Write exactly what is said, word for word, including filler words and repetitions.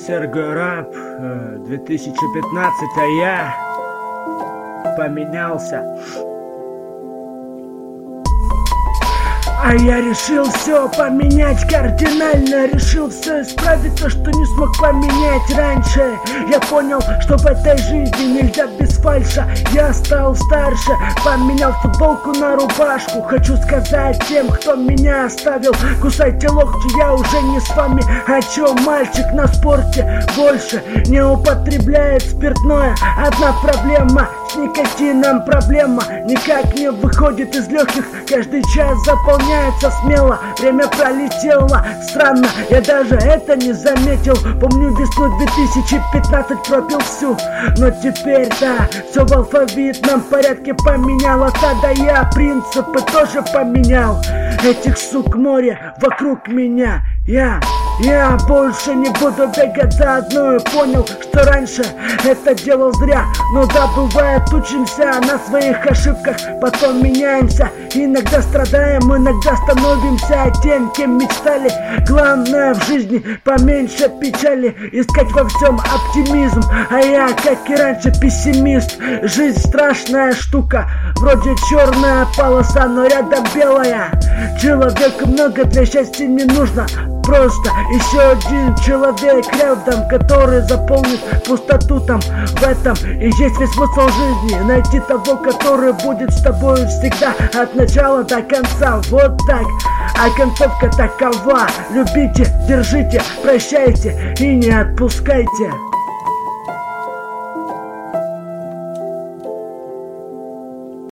Сергей Раб, две тысячи пятнадцать, а я поменялся. А я решил все поменять кардинально, решил все исправить то, что не смог поменять раньше. Я понял, что в этой жизни нельзя без фальша. Я стал старше, поменял футболку на рубашку. Хочу сказать тем, кто меня оставил: кусайте локти, я уже не с вами. А чё, мальчик на спорте больше не употребляет спиртное? Одна проблема, с никотином проблема, никак не выходит из легких. Каждый час заполняется смело, время пролетело странно, я даже это не заметил. Помню весну две тысячи пятнадцать пропил всю, но теперь, да, все в алфавитном порядке поменяло. Тогда я принципы тоже поменял. Этих сук море вокруг меня. Я Я больше не буду бегать за одной. Понял, что раньше это делал зря. Но да, бывает, учимся на своих ошибках, потом меняемся. Иногда страдаем, иногда становимся тем, кем мечтали. Главное в жизни поменьше печали, искать во всем оптимизм. А я, как и раньше, пессимист. Жизнь страшная штука, вроде черная полоса, но рядом белая. Человеку много для счастья не нужно, просто еще один человек рядом, который заполнит пустоту там. В этом и есть весь смысл жизни. Найти того, который будет с тобой всегда, от начала до конца. Вот так. А концовка такова: любите, держите, прощайте и не отпускайте.